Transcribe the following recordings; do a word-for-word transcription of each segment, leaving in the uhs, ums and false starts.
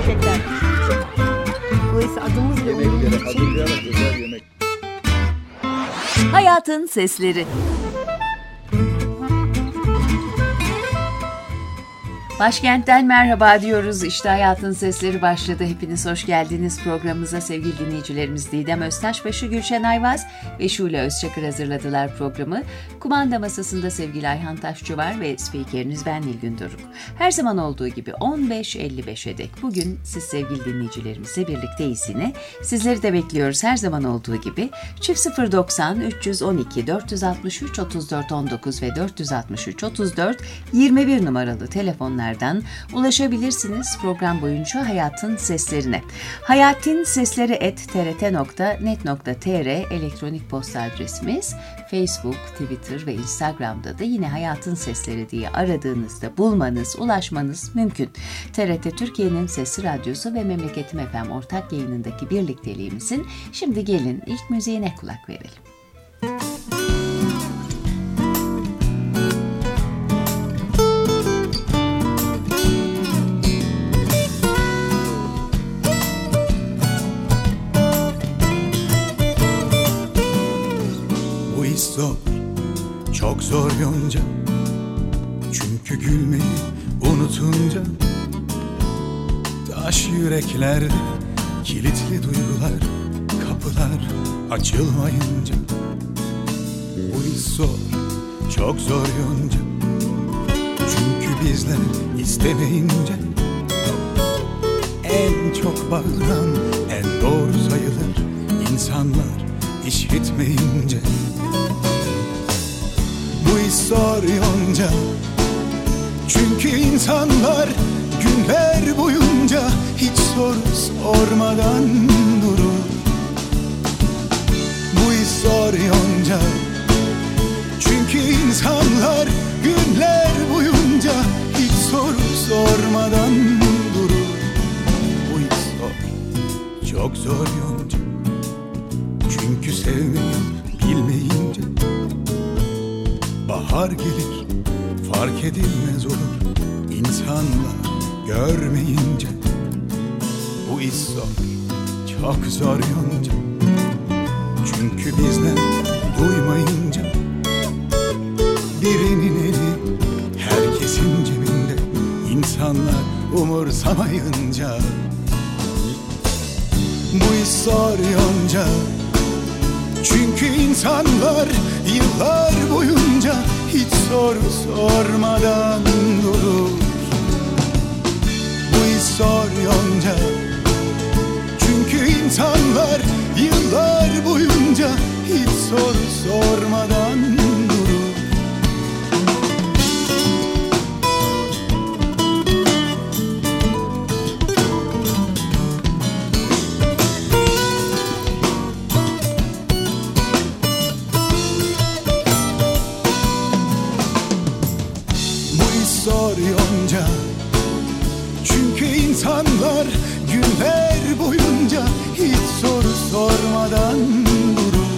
Gerçekten. Dolayısıyla adımız bile uyumlu için. Hayatın Sesleri. Başkentten merhaba diyoruz. İşte Hayatın Sesleri başladı. Hepiniz hoş geldiniz programımıza sevgili dinleyicilerimiz. Didem Öztaşbaşı, Gülşen Ayvaz ve Şule Özçakır hazırladılar programı. Kumanda masasında sevgili Ayhan Taşçı var ve spikeriniz ben Nilgün Doruk. Her zaman olduğu gibi on beş elli beşe dek bugün siz sevgili dinleyicilerimizle birlikteyiz yine. Sizleri de bekliyoruz her zaman olduğu gibi. Çift sıfır doksan üç on iki dört altı üç otuz dört on dokuz ve dört altı üç otuz dört yirmi bir numaralı telefonlar ulaşabilirsiniz program boyunca Hayatın Seslerine. Hayatın Sesleri et t r t nokta net nokta t r elektronik posta adresimiz. Facebook, Twitter ve Instagram'da da yine Hayatın Sesleri diye aradığınızda bulmanız, ulaşmanız mümkün. T R T Türkiye'nin Sesli Radyosu ve Memleketim F M ortak yayınındaki birlikteliğimizin şimdi gelin ilk müziğine kulak verelim. Zor, çok zor yonca. Çünkü gülmeyi unutunca taş yüreklerde kilitli duygular, kapılar açılmayınca. Bu iş zor, çok zor yonca. Çünkü bizler istemeyince en çok bağıran en doğru sayılır insanlar işitmeyince. Bu iş zor yonca. Çünkü insanlar günler boyunca hiç soru sormadan durur. Bu iş zor yonca. Çünkü insanlar günler boyunca hiç soru sormadan durur. Bu iş zor, çok zor yonca. Çünkü sevmeyi bilmeyince bahar gelir, fark edilmez olur insanlar görmeyince. Bu iş zor, çok zor yonca. Çünkü bizler duymayınca birinin eli herkesin cebinde, insanlar umursamayınca. Bu iş zor yonca. Çünkü insanlar yıllar boyunca hiç soru sormadan durur. Bu iş zor yonca. Çünkü insanlar yıllar boyunca hiç soru sormadan durur. Zor yonca. Çünkü insanlar günler boyunca hiç soru sormadan durur.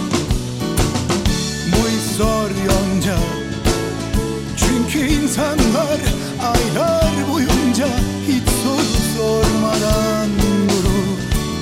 Bu iş zor yonca. Çünkü insanlar aylar boyunca hiç soru sormadan durur.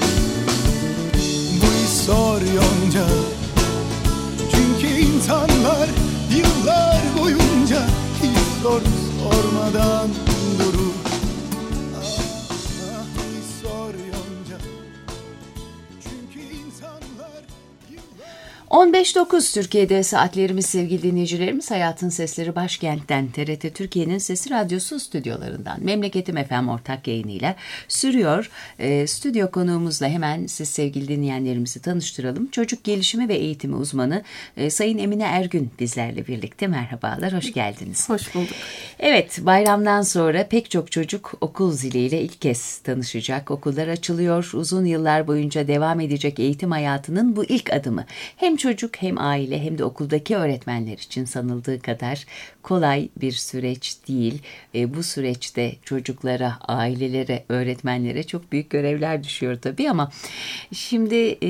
Bu iş zor yonca. Çünkü insanlar yıllar boyunca hiç soru sormadan durur. Ah, ah, sor yonca. Çünkü insanlar yıllar... on beş dokuz Türkiye'de saatlerimiz sevgili dinleyicilerimiz. Hayatın Sesleri başkentten T R T Türkiye'nin Sesli Radyosu stüdyolarından Memleketim F M ortak yayınıyla sürüyor. E, stüdyo konuğumuzla hemen siz sevgili dinleyenlerimizi tanıştıralım. Çocuk gelişimi ve eğitimi uzmanı e, Sayın Emine Ergün bizlerle birlikte. Merhabalar, hoş geldiniz. Hoş bulduk. Evet, bayramdan sonra pek çok çocuk okul ziliyle ilk kez tanışacak. Okullar açılıyor. Uzun yıllar boyunca devam edecek eğitim hayatının bu ilk adımı. Hem çocuk hem aile hem de okuldaki öğretmenler için sanıldığı kadar kolay bir süreç değil. E, bu süreçte çocuklara, ailelere, öğretmenlere çok büyük görevler düşüyor tabii ama şimdi e,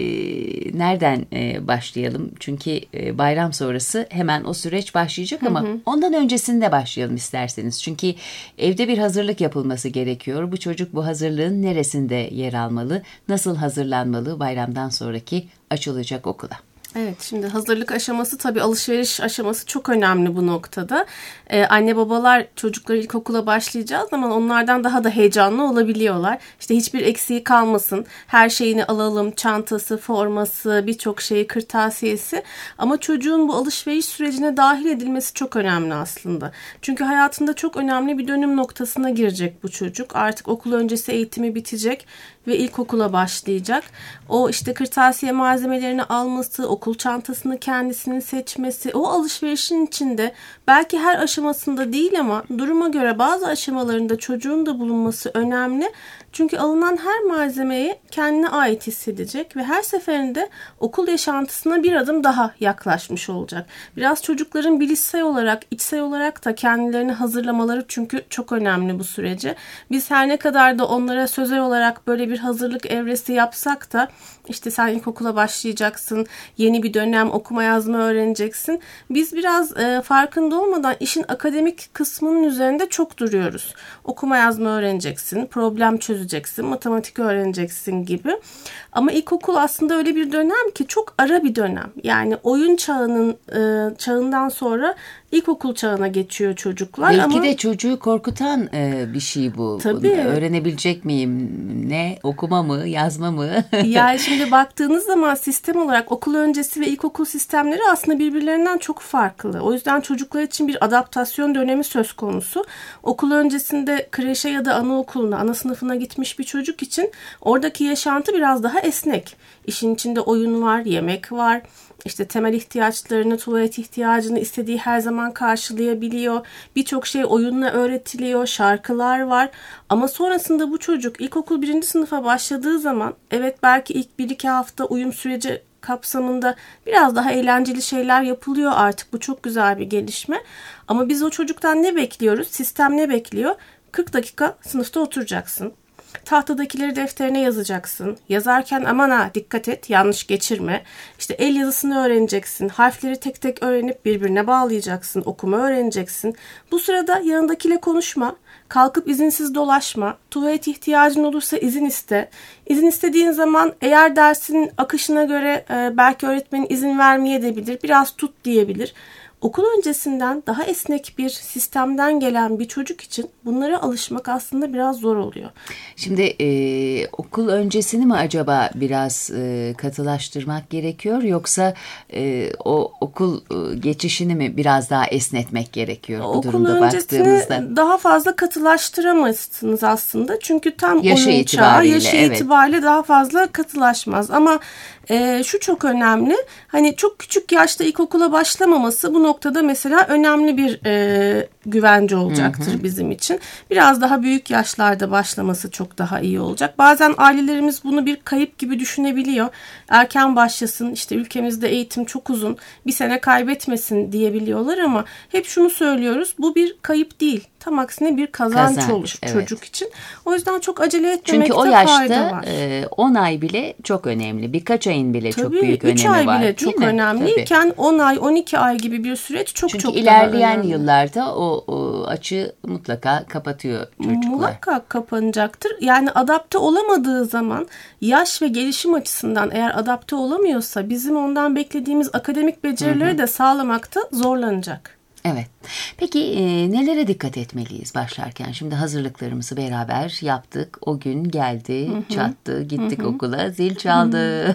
nereden e, başlayalım? Çünkü e, bayram sonrası hemen o süreç başlayacak ama hı hı. ondan öncesinde başlayalım isterseniz. Çünkü evde bir hazırlık yapılması gerekiyor. Bu çocuk bu hazırlığın neresinde yer almalı? Nasıl hazırlanmalı bayramdan sonraki açılacak okula? Evet, şimdi hazırlık aşaması tabii alışveriş aşaması çok önemli bu noktada. Ee, anne babalar çocukları ilkokula başlayacağı zaman onlardan daha da heyecanlı olabiliyorlar. İşte hiçbir eksiği kalmasın, her şeyini alalım, çantası, forması, birçok şeyi, kırtasiyesi. Ama çocuğun bu alışveriş sürecine dahil edilmesi çok önemli aslında. Çünkü hayatında çok önemli bir dönüm noktasına girecek bu çocuk. Artık okul öncesi eğitimi bitecek ve ilkokula başlayacak. O işte kırtasiye malzemelerini alması, okul çantasını kendisinin seçmesi, o alışverişin içinde belki her aşamasında değil ama duruma göre bazı aşamalarında çocuğun da bulunması önemli. Çünkü alınan her malzemeyi kendine ait hissedecek ve her seferinde okul yaşantısına bir adım daha yaklaşmış olacak. Biraz çocukların bilişsel olarak, içsel olarak da kendilerini hazırlamaları çünkü çok önemli bu sürece. Biz her ne kadar da onlara sözel olarak böyle bir hazırlık evresi yapsak da işte sen ilkokula başlayacaksın, yeni bir dönem okuma yazma öğreneceksin. Biz biraz e, farkında olmadan işin akademik kısmının üzerinde çok duruyoruz. Okuma yazma öğreneceksin, problem çözeceksin, matematik öğreneceksin gibi. Ama ilkokul aslında öyle bir dönem ki çok ara bir dönem. Yani oyun çağının e, çağından sonra ilkokul çağına geçiyor çocuklar. Belki ama de çocuğu korkutan e, bir şey bu. Tabii. Öğrenebilecek miyim? Ne? Okuma mı? Yazma mı? Yani şimdi baktığınız zaman sistem olarak okul öncesi ve ilkokul sistemleri aslında birbirlerinden çok farklı. O yüzden çocuklar için bir adaptasyon dönemi söz konusu. Okul öncesinde kreşe ya da anaokuluna, ana sınıfına gitmiş bir çocuk için oradaki yaşantı biraz daha esnek. İşin içinde oyun var, yemek var. İşte temel ihtiyaçlarını, tuvalet ihtiyacını istediği her zaman karşılayabiliyor. Birçok şey oyunla öğretiliyor, şarkılar var. Ama sonrasında bu çocuk ilkokul birinci sınıfa başladığı zaman evet belki ilk bir iki hafta uyum süreci kapsamında biraz daha eğlenceli şeyler yapılıyor artık. Bu çok güzel bir gelişme. Ama biz o çocuktan ne bekliyoruz? Sistem ne bekliyor? kırk dakika sınıfta oturacaksın. Tahtadakileri defterine yazacaksın. Yazarken aman ha dikkat et, yanlış geçirme. İşte el yazısını öğreneceksin. Harfleri tek tek öğrenip birbirine bağlayacaksın. Okuma öğreneceksin. Bu sırada yanındakiyle konuşma. Kalkıp izinsiz dolaşma. Tuvalet ihtiyacın olursa izin iste. İzin istediğin zaman eğer dersin akışına göre e, belki öğretmenin izin vermeyebilir. Biraz tut diyebilir. Okul öncesinden daha esnek bir sistemden gelen bir çocuk için bunlara alışmak aslında biraz zor oluyor. Şimdi e, okul öncesini mi acaba biraz e, katılaştırmak gerekiyor yoksa e, o okul e, geçişini mi biraz daha esnetmek gerekiyor bu okul durumda baktığımızda? Okul daha fazla katılaştıramazsınız aslında çünkü tam yaşı oyun çağı, yaşı evet. itibariyle daha fazla katılaşmaz ama e, şu çok önemli, hani çok küçük yaşta ilkokula başlamaması bu noktada mesela önemli bir e, güvence olacaktır hı hı. bizim için. Biraz daha büyük yaşlarda başlaması çok daha iyi olacak. Bazen ailelerimiz bunu bir kayıp gibi düşünebiliyor. Erken başlasın, işte ülkemizde eğitim çok uzun, bir sene kaybetmesin diyebiliyorlar ama hep şunu söylüyoruz, bu bir kayıp değil. Tam aksine bir kazanç, kazanç olur evet. çocuk için. O yüzden çok acele etmemekte fayda var. Çünkü o yaşta e, on ay bile çok önemli. Birkaç ayın bile Tabii, çok büyük önemi var. üç ay bile çok mi? önemliyken Tabii. on ay, on iki ay gibi bir süreç çok Çünkü çok ilerleyen daha yıllarda o, o açı mutlaka kapatıyor çocuklar. Muhakkak kapanacaktır. Yani adapte olamadığı zaman yaş ve gelişim açısından eğer adapte olamıyorsa bizim ondan beklediğimiz akademik becerileri hı hı. de sağlamakta zorlanacak. Evet. Peki e, nelere dikkat etmeliyiz başlarken? Şimdi hazırlıklarımızı beraber yaptık. O gün geldi, hı hı. çattı, gittik hı hı. okula, zil çaldı.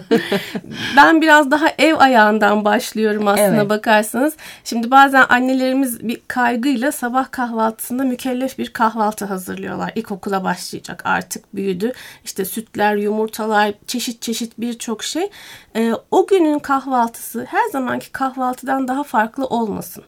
Ben biraz daha ev ayağından başlıyorum aslına evet. bakarsanız. Şimdi bazen annelerimiz bir kaygıyla sabah kahvaltısında mükellef bir kahvaltı hazırlıyorlar. İlkokula başlayacak, artık büyüdü. İşte sütler, yumurtalar, çeşit çeşit birçok şey. E, o günün kahvaltısı her zamanki kahvaltıdan daha farklı olmasın. Çünkü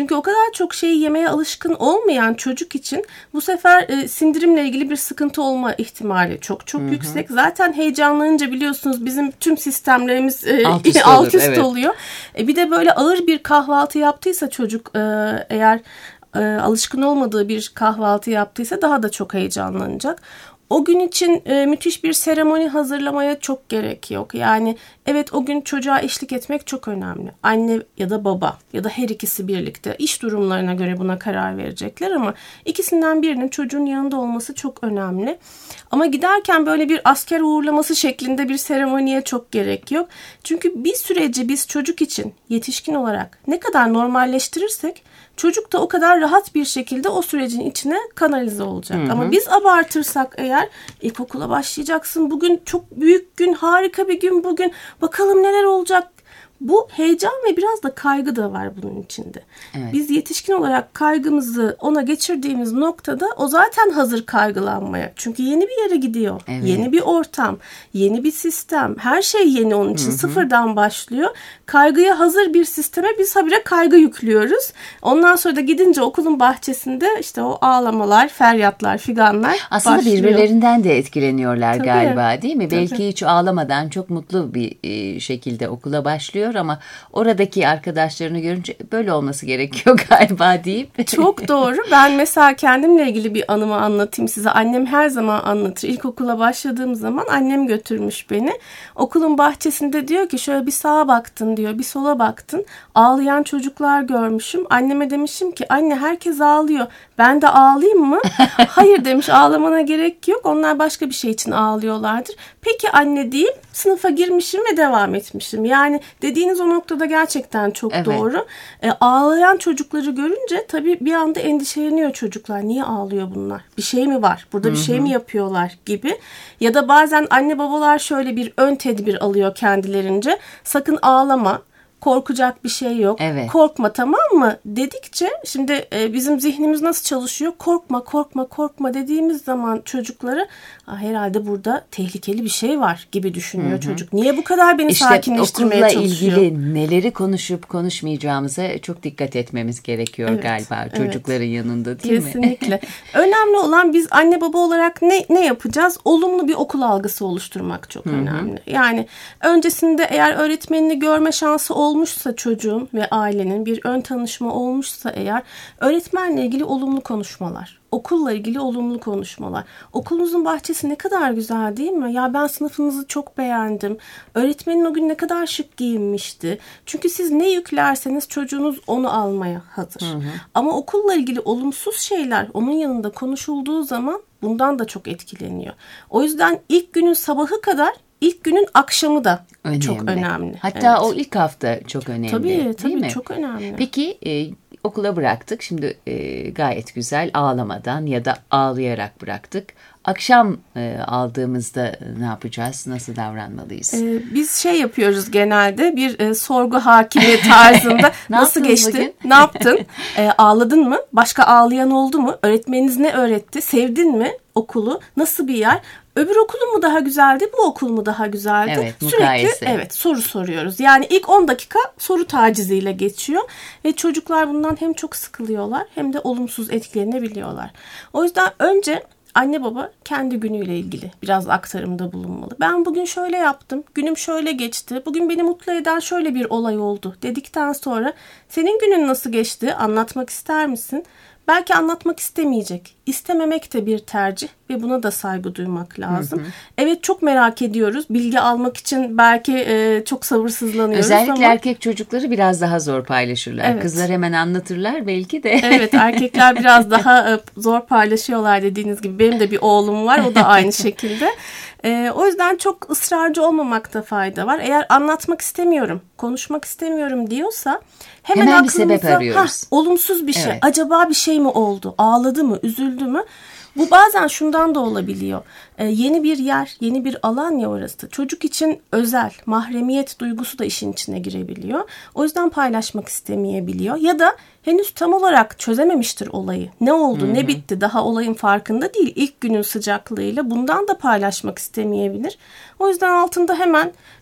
Çünkü o kadar çok şeyi yemeye alışkın olmayan çocuk için bu sefer e, sindirimle ilgili bir sıkıntı olma ihtimali çok çok Hı-hı. yüksek. Zaten heyecanlanınca biliyorsunuz bizim tüm sistemlerimiz e, alt üst, alt üst evet. oluyor. E, bir de böyle ağır bir kahvaltı yaptıysa çocuk e, eğer e, alışkın olmadığı bir kahvaltı yaptıysa daha da çok heyecanlanacak. O gün için e, müthiş bir seremoni hazırlamaya çok gerek yok. Yani evet, o gün çocuğa eşlik etmek çok önemli. Anne ya da baba ya da her ikisi birlikte iş durumlarına göre buna karar verecekler ama ikisinden birinin çocuğun yanında olması çok önemli. Ama giderken böyle bir asker uğurlaması şeklinde bir seremoniye çok gerek yok. Çünkü bir süreci biz çocuk için yetişkin olarak ne kadar normalleştirirsek çocuk da o kadar rahat bir şekilde o sürecin içine kanalize olacak. Hı hı. Ama biz abartırsak eğer, ilkokula başlayacaksın, bugün çok büyük gün, harika bir gün bugün, bakalım neler olacak. Bu heyecan ve biraz da kaygı da var bunun içinde. Evet. Biz yetişkin olarak kaygımızı ona geçirdiğimiz noktada o zaten hazır kaygılanmaya. Çünkü yeni bir yere gidiyor. Evet. Yeni bir ortam, yeni bir sistem. Her şey yeni onun için. Hı hı. Sıfırdan başlıyor. Kaygıya hazır bir sisteme biz habire kaygı yüklüyoruz. Ondan sonra da gidince okulun bahçesinde işte o ağlamalar, feryatlar, figanlar aslında başlıyor. Birbirlerinden de etkileniyorlar Tabii. galiba, değil mi? Tabii. Belki hiç ağlamadan çok mutlu bir şekilde okula başlıyor ama oradaki arkadaşlarını görünce böyle olması gerekiyor galiba deyip. Çok doğru. Ben mesela kendimle ilgili bir anımı anlatayım size. Annem her zaman anlatır. İlkokula başladığım zaman annem götürmüş beni. Okulun bahçesinde diyor ki şöyle bir sağa baktın diyor, bir sola baktın. Ağlayan çocuklar görmüşüm. Anneme demişim ki anne herkes ağlıyor. Ben de ağlayayım mı? Hayır demiş, ağlamana gerek yok. Onlar başka bir şey için ağlıyorlardır. Peki anne deyip sınıfa girmişim ve devam etmişim. Yani dediğiniz o noktada gerçekten çok evet. doğru. E, ağlayan çocukları görünce tabii bir anda endişeleniyor çocuklar. Niye ağlıyor bunlar? Bir şey mi var? Burada Hı-hı. bir şey mi yapıyorlar gibi. Ya da bazen anne babalar şöyle bir ön tedbir alıyor kendilerince. Sakın ağlama. Korkacak bir şey yok. Evet. Korkma, tamam mı? Dedikçe şimdi e, bizim zihnimiz nasıl çalışıyor? Korkma, korkma, korkma dediğimiz zaman çocukları herhalde burada tehlikeli bir şey var gibi düşünüyor Hı-hı. çocuk. Niye bu kadar beni işte sakinleştirmeye çalışıyor? İşte okulla ilgili neleri konuşup konuşmayacağımıza çok dikkat etmemiz gerekiyor evet, galiba çocukların evet. yanında, değil Kesinlikle. mi? Kesinlikle. Önemli olan biz anne baba olarak ne ne yapacağız? Olumlu bir okul algısı oluşturmak çok Hı-hı. önemli. Yani öncesinde eğer öğretmenini görme şansı olmuşsa çocuğun ve ailenin bir ön tanışma olmuşsa eğer, öğretmenle ilgili olumlu konuşmalar, okulla ilgili olumlu konuşmalar. Okulunuzun bahçesi ne kadar güzel, değil mi? Ya ben sınıfınızı çok beğendim. Öğretmenin o gün ne kadar şık giyinmişti. Çünkü siz ne yüklerseniz çocuğunuz onu almaya hazır. Hı hı. Ama okulla ilgili olumsuz şeyler onun yanında konuşulduğu zaman bundan da çok etkileniyor. O yüzden ilk günün sabahı kadar İlk günün akşamı da önemli. Çok önemli. Hatta evet. o ilk hafta çok önemli. Tabii, tabii değil mi? Çok önemli. Peki e, okula bıraktık. Şimdi e, gayet güzel, ağlamadan ya da ağlayarak bıraktık. Akşam e, aldığımızda ne yapacağız? Nasıl davranmalıyız? Ee, biz şey yapıyoruz genelde, bir e, sorgu hakimi tarzında. Nasıl geçti? Bugün? Ne yaptın? E, ağladın mı? Başka ağlayan oldu mu? Öğretmeniniz ne öğretti? Sevdin mi okulu? Nasıl bir yer? Öbür okulun mu daha güzeldi, bu okul mu daha güzeldi? Evet, Sürekli evet soru soruyoruz. Yani ilk on dakika soru taciziyle geçiyor ve çocuklar bundan hem çok sıkılıyorlar hem de olumsuz etkilenebiliyorlar. O yüzden önce anne baba kendi günüyle ilgili biraz aktarımda bulunmalı. Ben bugün şöyle yaptım, günüm şöyle geçti, bugün beni mutlu eden şöyle bir olay oldu dedikten sonra senin günün nasıl geçti, anlatmak ister misin? Belki anlatmak istemeyecek. İstememek de bir tercih ve buna da saygı duymak lazım. Hı hı. Evet, çok merak ediyoruz. Bilgi almak için belki e, çok sabırsızlanıyoruz. Özellikle ama... erkek çocukları biraz daha zor paylaşırlar. Evet. Kızlar hemen anlatırlar belki de. Evet, erkekler biraz daha e, zor paylaşıyorlar dediğiniz gibi. Benim de bir oğlum var, o da aynı şekilde. E, o yüzden çok ısrarcı olmamakta fayda var. Eğer anlatmak istemiyorum, konuşmak istemiyorum diyorsa hemen, hemen bir sebep arıyoruz. Olumsuz bir şey. Evet. Acaba bir şey mi oldu? Ağladı mı? Üzüldü mü? Bu bazen şundan da olabiliyor. Ee, yeni bir yer, yeni bir alan ya orası. Çocuk için özel, mahremiyet duygusu da işin içine girebiliyor. O yüzden paylaşmak istemeyebiliyor. Ya da henüz tam olarak çözememiştir olayı. Ne oldu, Hı-hı. ne bitti daha olayın farkında değil. İlk günün sıcaklığıyla bundan da paylaşmak istemeyebilir. O yüzden altında hemen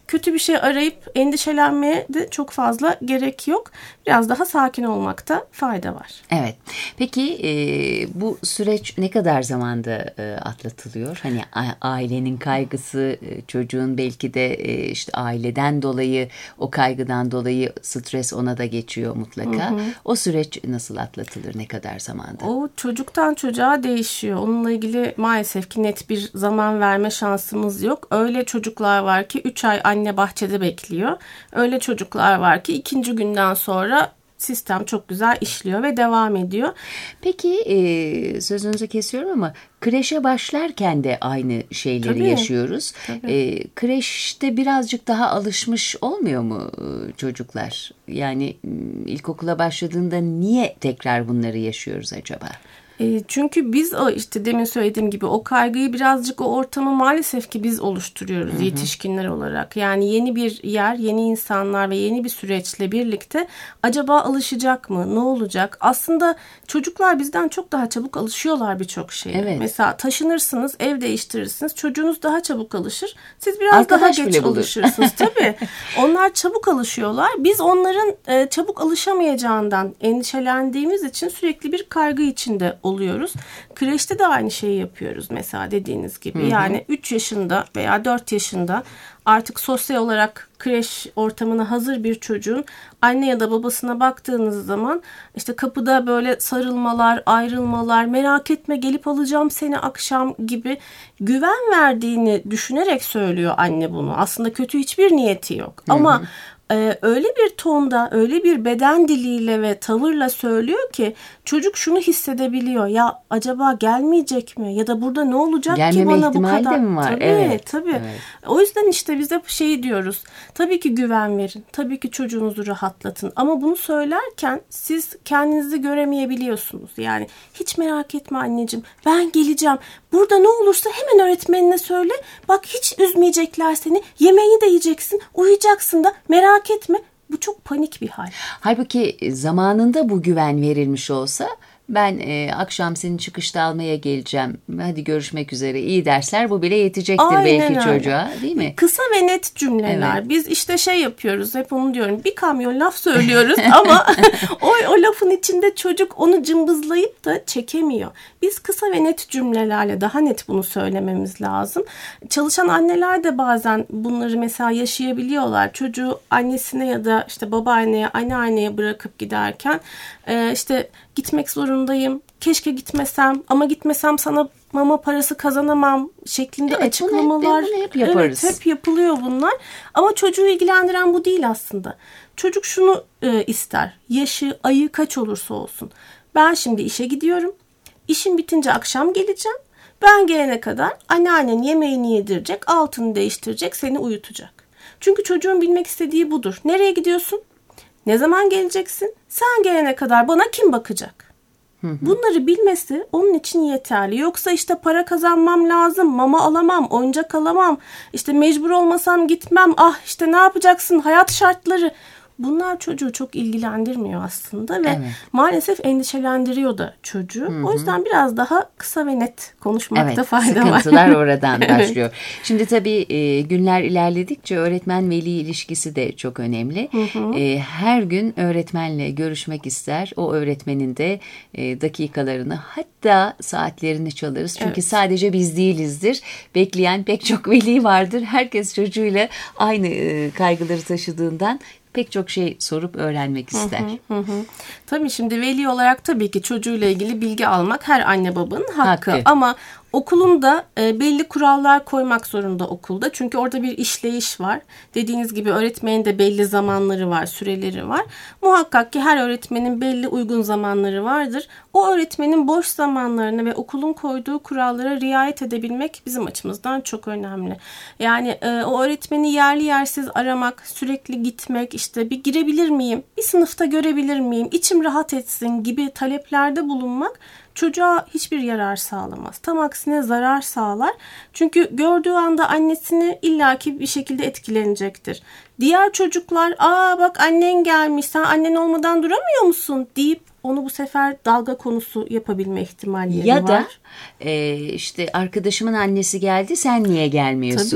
kötü bir şey arayıp endişelenmeye de çok fazla gerek yok. Biraz daha sakin olmakta fayda var. Evet. Peki e, bu süreç ne kadar zamanda e, atlatılıyor? Hani a- ailenin kaygısı, e, çocuğun belki de e, işte aileden dolayı, o kaygıdan dolayı stres ona da geçiyor mutlaka. Hı hı. O süreç nasıl atlatılır? Ne kadar zamanda? O çocuktan çocuğa değişiyor. Onunla ilgili maalesef ki net bir zaman verme şansımız yok. Öyle çocuklar var ki üç ay anne bahçede bekliyor. Öyle çocuklar var ki ikinci günden sonra sistem çok güzel işliyor ve devam ediyor. Peki e, sözünüzü kesiyorum ama kreşe başlarken de aynı şeyleri Tabii, yaşıyoruz. tabii. E, kreşte birazcık daha alışmış olmuyor mu e, çocuklar? Yani ilkokula başladığında niye tekrar bunları yaşıyoruz acaba? E, çünkü biz o işte demin söylediğim gibi o kaygıyı birazcık o ortamı maalesef ki biz oluşturuyoruz, hı hı, yetişkinler olarak. Yani yeni bir yer, yeni insanlar ve yeni bir süreçle birlikte acaba alışacak mı? Ne olacak? Aslında çocuklar bizden çok daha çabuk alışıyorlar birçok şeye. Evet. Mesela taşınırsınız, ev değiştirirsiniz. Çocuğunuz daha çabuk alışır. Siz biraz Arkadaş daha geç alışırsınız. Tabii. Onlar çabuk alışıyorlar. Biz onların e, çabuk alışamayacağından endişelendiğimiz için sürekli bir kaygı içinde oluyoruz. Kreşte de aynı şeyi yapıyoruz mesela dediğiniz gibi. Hı hı. Yani üç yaşında veya dört yaşında artık sosyal olarak kreş ortamına hazır bir çocuğun anne ya da babasına baktığınız zaman işte kapıda böyle sarılmalar, ayrılmalar, merak etme gelip alacağım seni akşam gibi güven verdiğini düşünerek söylüyor anne bunu. Aslında kötü hiçbir niyeti yok. Hı hı. Ama Ee, öyle bir tonda, öyle bir beden diliyle ve tavırla söylüyor ki çocuk şunu hissedebiliyor. Ya acaba gelmeyecek mi? Ya da burada ne olacak Gelmeme ki bana bu kadar? ihtimali de mi var? Tabii, evet, tabii. Evet. O yüzden işte biz hep şey diyoruz. Tabii ki güven verin. Tabii ki çocuğunuzu rahatlatın. Ama bunu söylerken siz kendinizi göremeyebiliyorsunuz. Yani hiç merak etme anneciğim. Ben geleceğim. Burada ne olursa hemen öğretmenine söyle. Bak hiç üzmeyecekler seni. Yemeğini de yiyeceksin. Uyuyacaksın da merak etme. Bu çok panik bir hal. Halbuki zamanında bu güven verilmiş olsa ben e, akşam seni çıkışta almaya geleceğim. Hadi görüşmek üzere. İyi dersler. Bu bile yetecektir. Aynen belki öyle. Çocuğa, değil mi? Kısa ve net cümleler. Evet. Biz işte şey yapıyoruz. Hep onu diyorum. Bir kamyon laf söylüyoruz ama o, o lafın içinde çocuk onu cımbızlayıp da çekemiyor. Biz kısa ve net cümlelerle daha net bunu söylememiz lazım. Çalışan anneler de bazen bunları mesela yaşayabiliyorlar. Çocuğu annesine ya da işte babaanneye, anneanneye bırakıp giderken e, işte gitmek zorundayım. Keşke gitmesem ama gitmesem sana mama parası kazanamam şeklinde evet, açıklamalar. Bunu hep, bunu hep yaparız. Evet, hep yapılıyor bunlar. Ama çocuğu ilgilendiren bu değil aslında. Çocuk şunu e, ister. Yaşı, ayı kaç olursa olsun. Ben şimdi işe gidiyorum. İşim bitince akşam geleceğim. Ben gelene kadar anneannen yemeğini yedirecek, altını değiştirecek, seni uyutacak. Çünkü çocuğun bilmek istediği budur. Nereye gidiyorsun? Ne zaman geleceksin? Sen gelene kadar bana kim bakacak? Hı hı. Bunları bilmesi onun için yeterli. Yoksa işte para kazanmam lazım, mama alamam, oyuncak alamam, işte mecbur olmasam gitmem, ah işte ne yapacaksın, hayat şartları. Bunlar çocuğu çok ilgilendirmiyor aslında ve evet. maalesef endişelendiriyor da çocuğu. Hı hı. O yüzden biraz daha kısa ve net konuşmakta evet, fayda sıkıntılar var. Sıkıntılar oradan başlıyor. Evet. Şimdi tabii e, günler ilerledikçe öğretmen-veli ilişkisi de çok önemli. Hı hı. E, her gün öğretmenle görüşmek ister. O öğretmenin de e, dakikalarını hatta saatlerini çalarız. Çünkü evet. sadece biz değilizdir. Bekleyen pek çok veli vardır. Herkes çocuğuyla aynı e, kaygıları taşıdığından pek çok şey sorup öğrenmek ister. Hı hı, hı. Tabii şimdi veli olarak tabii ki çocuğuyla ilgili bilgi almak her anne babanın hakkı. hakkı. Ama okulun da e, belli kurallar koymak zorunda okulda. Çünkü orada bir işleyiş var. Dediğiniz gibi öğretmenin de belli zamanları var, süreleri var. Muhakkak ki her öğretmenin belli uygun zamanları vardır. O öğretmenin boş zamanlarına ve okulun koyduğu kurallara riayet edebilmek bizim açımızdan çok önemli. Yani e, o öğretmeni yerli yersiz aramak, sürekli gitmek, işte bir girebilir miyim, bir sınıfta görebilir miyim, içim rahat etsin gibi taleplerde bulunmak çocuğa hiçbir yarar sağlamaz. Tam aksine zarar sağlar. Çünkü gördüğü anda annesini illaki bir şekilde etkilenecektir. Diğer çocuklar, aa bak annen gelmiş, sen annen olmadan duramıyor musun deyip onu bu sefer dalga konusu yapabilme ihtimalleri ya var. Ya da e, işte arkadaşımın annesi geldi, sen niye gelmiyorsun? Tabii.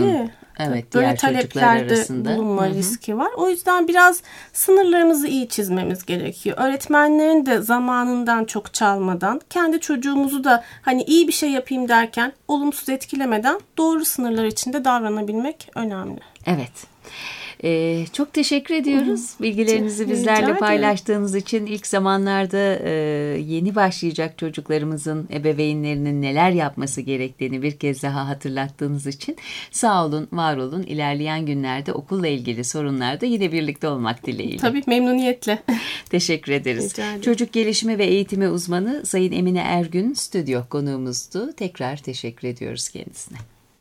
Evet, böyle diğer çocuklar taleplerde arasında bulunma Hı-hı. riski var. O yüzden biraz sınırlarımızı iyi çizmemiz gerekiyor. Öğretmenlerin de zamanından çok çalmadan, kendi çocuğumuzu da hani iyi bir şey yapayım derken olumsuz etkilemeden doğru sınırlar içinde davranabilmek önemli. Evet. Ee, çok teşekkür ediyoruz. Bilgilerinizi bizlerle paylaştığınız için. İlk zamanlarda e, yeni başlayacak çocuklarımızın ebeveynlerinin neler yapması gerektiğini bir kez daha hatırlattığınız için sağ olun, var olun. İlerleyen günlerde okulla ilgili sorunlarda yine birlikte olmak dileğiyle. Tabii, memnuniyetle. Teşekkür ederiz. Çocuk gelişimi ve eğitimi uzmanı Sayın Emine Ergün stüdyo konuğumuzdu. Tekrar teşekkür ediyoruz kendisine.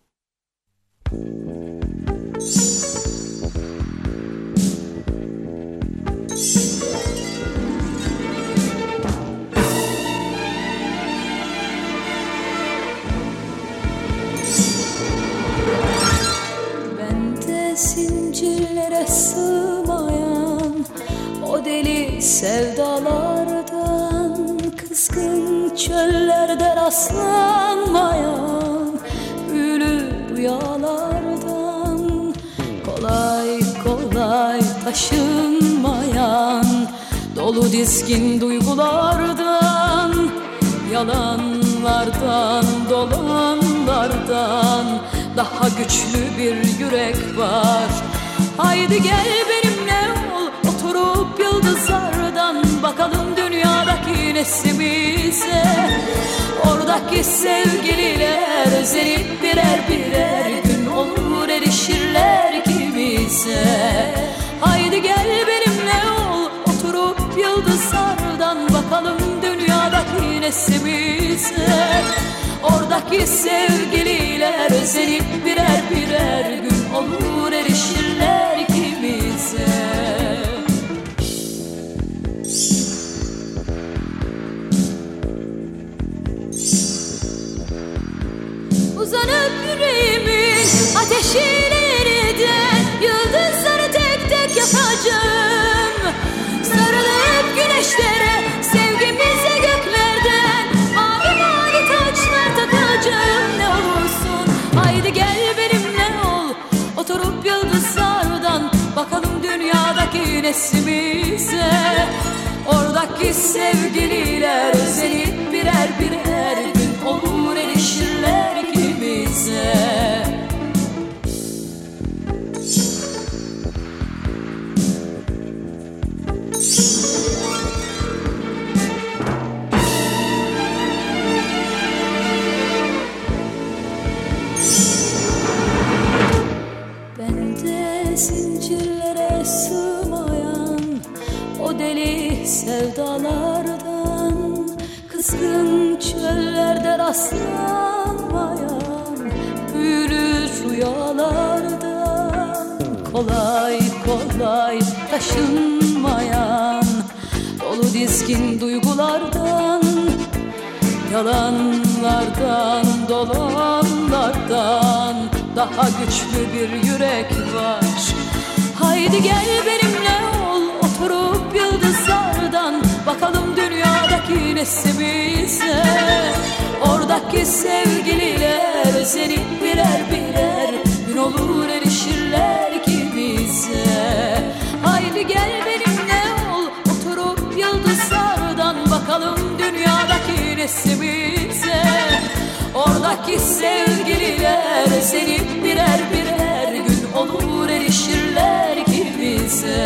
Bende zincirlere sığmayan o deli sevdalardan, kızgın çöllerde rastlanmayan büyülü rüyalardan, kolay kolay taşınmayan dolu dizgin duygulardan, yalanlardan, dolanlardan daha güçlü bir yürek var. Haydi gel benimle ol, oturup yıldızlardan bakalım dünyadaki neslimize. Oradaki sevgililer özenip birer birer gün olur erişirler ikimize. Haydi gel benimle ol, oturup yıldızlardan bakalım dünyadaki neslimize. Oradaki sevgililer özenip birer birer gün olur erişirler ikimize. Uzanıp yüreğimin ateşiyle yeniden yıldızları tek tek yakacağım. Sarılıp güneşlere, sevgimize göklerden mavi mavi taçlar takacağım. Ne olursun haydi gel benimle ol, oturup yıldızlardan bakalım dünyadaki neslimize. Oradaki sevgililer özenip birer birer gün olur erişirler ikimize. Bende zincirlere sığmayan o deli sevdalardan, kızgın çöllerde rastlanmayan büyülü rüyalardan, kolay kolay taşınmayan dolu dizgin duygulardan, yalanlardan, dolanlardan daha güçlü bir yürek var. Haydi gel benimle ol, oturup yıldızlardan bakalım dünyadaki neslimize. Oradaki sevgililer özenip birer birer gün olur erişirler ikimize. Haydi gel benimle ol, oturup yıldızlardan bakalım dünyadaki neslimize. Oradaki sevgililer özenip birer birer gün olur erişirler ikimize.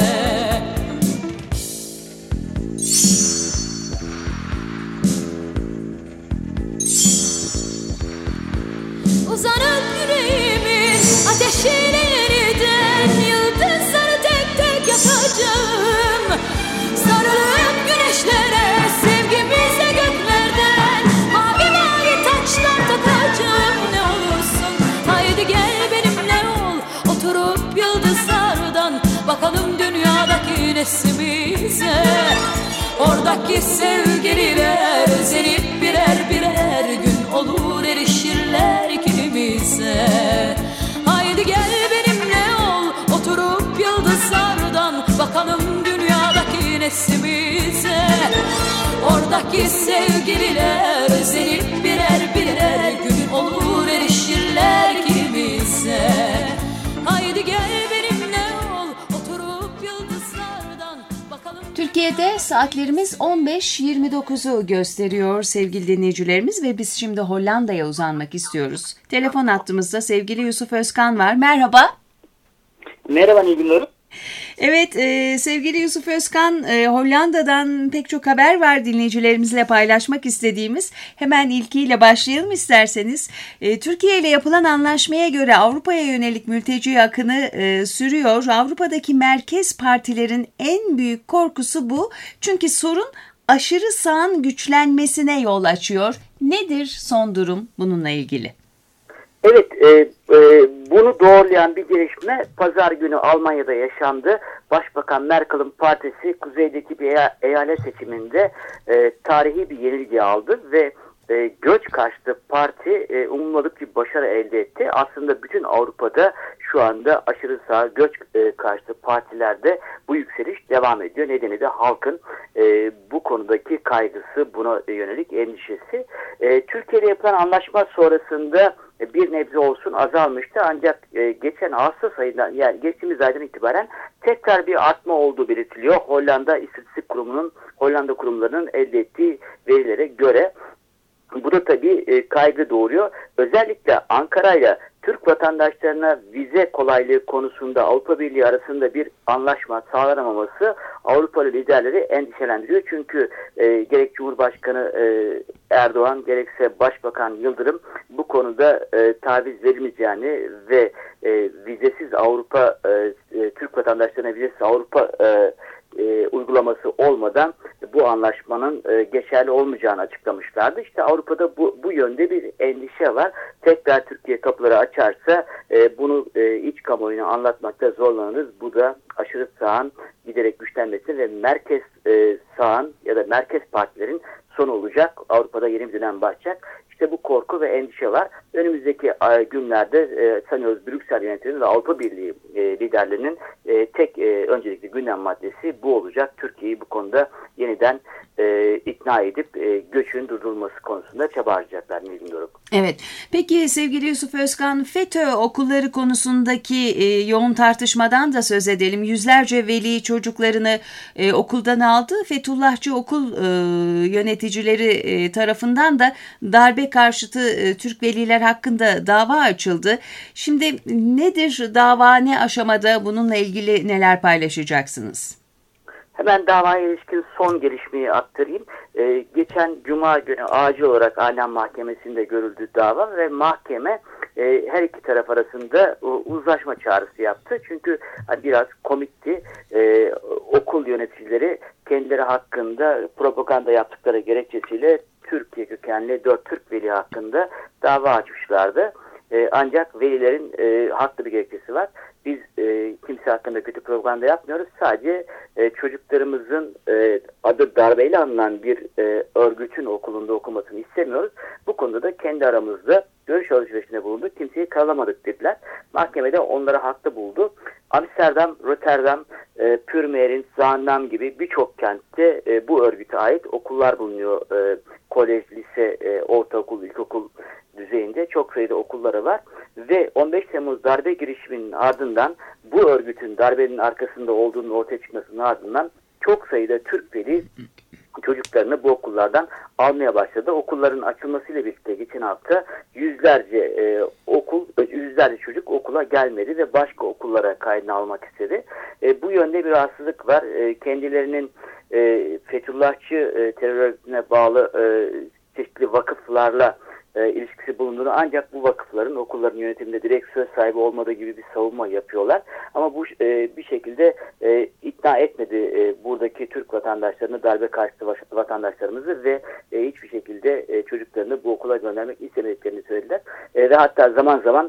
Uzanıp yüreğimin ateşiyle yeniden yıldızları tek tek yakacağım. Sarılıp güneşlere, sevgimize göklerden mavi mavi taçlar takacağım. Ne olursun haydi gel benimle ol, oturup yıldızlardan bakalım dünyadaki neslimize. Oradaki sevgililer özenip birer birer gün olur erişirler ikimize. Haydi gel benimle ol, oturup yıldızlardan bakalım dünyadaki neslimize. Oradaki sevgililer özenip birer birer gün olur erişirler ikimize. Türkiye'de saatlerimiz on beş yirmi dokuzu gösteriyor sevgili dinleyicilerimiz ve biz şimdi Hollanda'ya uzanmak istiyoruz. Telefon hattımızda sevgili Yusuf Özkan var. Merhaba. Merhaba Nilgün. Evet e, sevgili Yusuf Özkan, e, Hollanda'dan pek çok haber var dinleyicilerimizle paylaşmak istediğimiz. Hemen ilkiyle başlayalım isterseniz. E, Türkiye ile yapılan anlaşmaya göre Avrupa'ya yönelik mülteci akını e, sürüyor. Avrupa'daki merkez partilerin en büyük korkusu bu. Çünkü sorun aşırı sağın güçlenmesine yol açıyor. Nedir son durum bununla ilgili? Evet, e, e, bunu doğrulayan bir gelişme pazar günü Almanya'da yaşandı. Başbakan Merkel'in partisi kuzeydeki bir eyalet seçiminde e, tarihi bir yenilgi aldı ve e, göç karşıtı parti e, umulmadık bir başarı elde etti. Aslında bütün Avrupa'da şu anda aşırı sağ göç e, karşıtı partilerde bu yükseliş devam ediyor. Nedeni de halkın e, bu konudaki kaygısı, buna yönelik endişesi. E, Türkiye ile yapılan anlaşma sonrasında bir nebze olsun azalmıştı, ancak e, geçen Ağustos ayından, yani geçtiğimiz aydan itibaren tekrar bir artma olduğu belirtiliyor. Hollanda İstatistik Kurumu'nun, Hollanda kurumlarının elde ettiği verilere göre. Bu da tabii e, kaygı doğuruyor. Özellikle Ankara ile Türk vatandaşlarına vize kolaylığı konusunda Avrupa Birliği arasında bir anlaşma sağlanamaması Avrupalı liderleri endişelendiriyor. Çünkü e, gerek Cumhurbaşkanı e, Erdoğan gerekse Başbakan Yıldırım bu konuda e, taviz verilmeyeceğini ve e, vizesiz Avrupa, e, e, Türk vatandaşlarına vizesiz Avrupa e, E, uygulaması olmadan bu anlaşmanın e, geçerli olmayacağını açıklamışlardı. İşte Avrupa'da bu, bu yönde bir endişe var. Tekrar Türkiye kapıları açarsa e, bunu e, iç kamuoyuna anlatmakta zorlanırız. Bu da aşırı sağın giderek güçlenmesi ve merkez e, sağın ya da merkez partilerin sonu olacak. Avrupa'da yeni bir dönem başlayacak. İşte bu korku ve endişe var. Önümüzdeki günlerde e, sanıyoruz Brüksel yönetiminin ve Avrupa Birliği e, liderlerinin e, tek e, öncelikli gündem maddesi bu olacak. Türkiye'yi bu konuda yeniden e, ikna edip e, göçün durdurulması konusunda çaba harcayacaklar. Bilmiyorum. Evet. Peki sevgili Yusuf Özkan, FETÖ okulları konusundaki e, yoğun tartışmadan da söz edelim. Yüzlerce veli çocuklarını e, okuldan aldı. Fethullahçı okul e, yöneticileri e, tarafından da darbe karşıtı e, Türk veliler hakkında dava açıldı. Şimdi nedir dava, ne aşamada, bununla ilgili neler paylaşacaksınız? Hemen davaya ilişkin son gelişmeyi aktarayım. Ee, geçen Cuma günü acil olarak Alem Mahkemesi'nde görüldü dava ve mahkeme e, her iki taraf arasında e, uzlaşma çağrısı yaptı. Çünkü hani biraz komikti. E, okul yöneticileri kendileri hakkında propaganda yaptıkları gerekçesiyle Türkiye kökenli dört Türk veli hakkında dava açmışlardı. E, ancak velilerin e, haklı bir gerekçesi var. Biz e, kimse hakkında kötü propaganda yapmıyoruz. Sadece e, çocuklarımızın e, adı darbeyle anılan bir e, örgütün okulunda okumasını istemiyoruz. Bu konuda da kendi aramızda görüş alışverişinde bulunduk. Kimseyi karalamadık dediler. Mahkemede onları haklı buldu. Amsterdam, Rotterdam, e, Purmerend, Zaandam gibi birçok kentte e, bu örgüte ait okullar bulunuyor. E, kolej, lise, e, ortaokul, ilkokul düzeyinde çok sayıda okulları var. Ve on beş Temmuz darbe girişiminin ardından bu örgütün darbenin arkasında olduğunun ortaya çıkmasının ardından çok sayıda Türk veli çocuklarını bu okullardan almaya başladı. Okulların açılmasıyla birlikte geçen hafta yüzlerce e, okul, yüzlerce çocuk okula gelmedi ve başka okullara kaydını almak istedi. E, bu yönde bir rahatsızlık var. E, kendilerinin e, Fethullahçı e, terör örgütüne bağlı e, çeşitli vakıflarla e, ilişkisi bulunduğunu, ancak bu vakıfların okulların yönetiminde direkt söz sahibi olmadığı gibi bir savunma yapıyorlar. Ama bu e, bir şekilde e, ikna etmedi e, buradaki Türk vatandaşlarını, darbe karşıtı vatandaşlarımızı ve e, hiçbir şekilde e, çocuklarını bu okula göndermek istemediklerini söylediler. E, ve hatta zaman zaman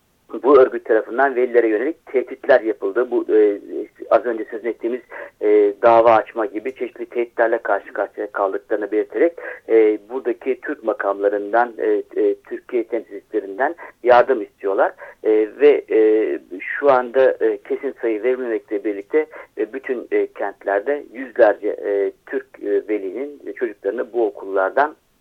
bu örgüt tarafından velilere yönelik tehditler yapıldı. Bu e, az önce sözünü ettiğimiz e, dava açma gibi çeşitli tehditlerle karşı karşıya kaldıklarını belirterek e, buradaki Türk makamlarından, e, e, Türkiye temsilcilerinden yardım istiyorlar. E, ve e, şu anda e, kesin sayı verilmemekle birlikte e, bütün e, kentlerde yüzlerce e, Türk e, velinin e, çocuklarını bu okullardan